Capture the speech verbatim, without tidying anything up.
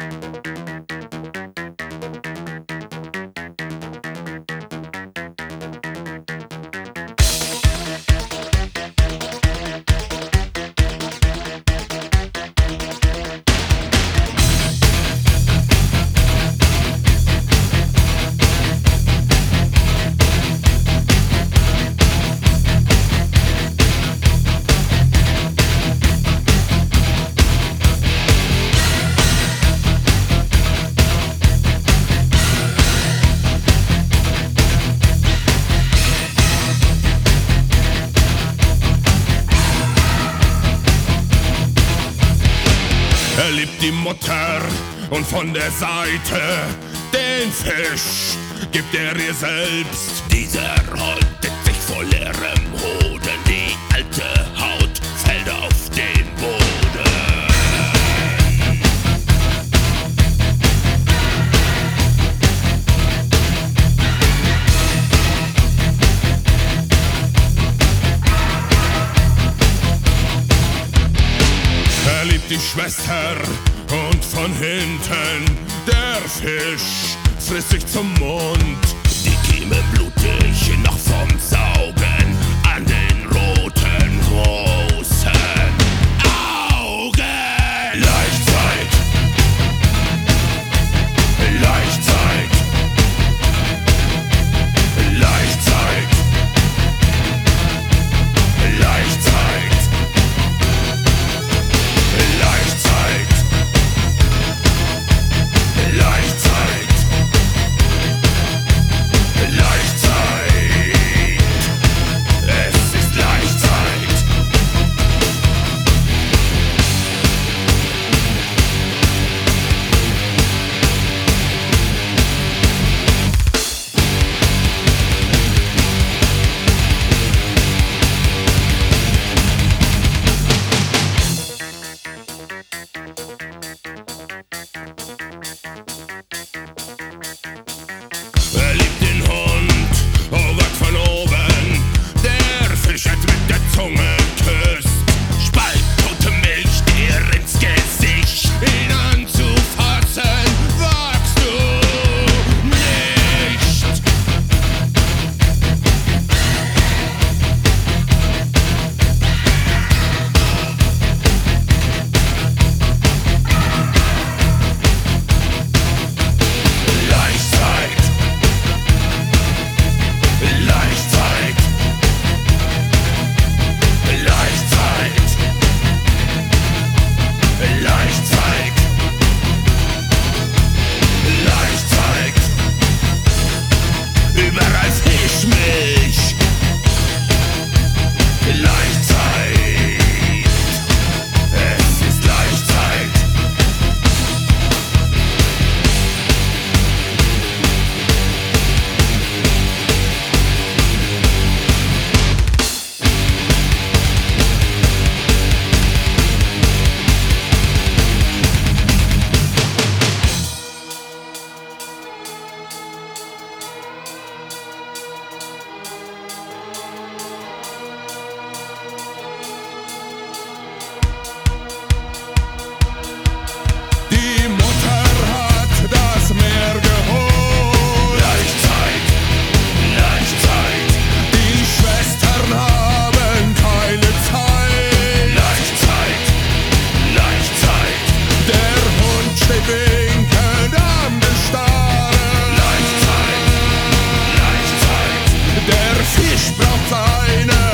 Er liebt die Mutter und von der Seite den Fisch gibt er ihr selbst. Dieser rollt sich vor leerem Hoden, die alte Haut fällt auf den Boden. Er liebt die Schwester und von hinten der Fisch frisst sich zum Mund. Die Kieme blutig noch vom Saugen an den roten großen Augen. Laichzeit, Laichzeit, Laichzeit, Laichzeit. Laichzeit, Laichzeit, Laichzeit, es ist Laichzeit. Er liebt den Hund, oh Gott von oben, der Fisch hat mit der Zunge küsst. Spalttote Milch dir ins Gesicht, Ihn anzufassen wagst du nicht. Laichzeit, Laichzeit, Laichzeit, Laichzeit, Laichzeit. Überall Fischmilch. Laichzeit, es ist Laichzeit. Die Mutter hat das Meer geholt. Laichzeit, Laichzeit, Die Schwestern haben keine Zeit. Laichzeit, Laichzeit, Der Hund steht winkend am Gestade. Laichzeit, Laichzeit, Der Fisch braucht seine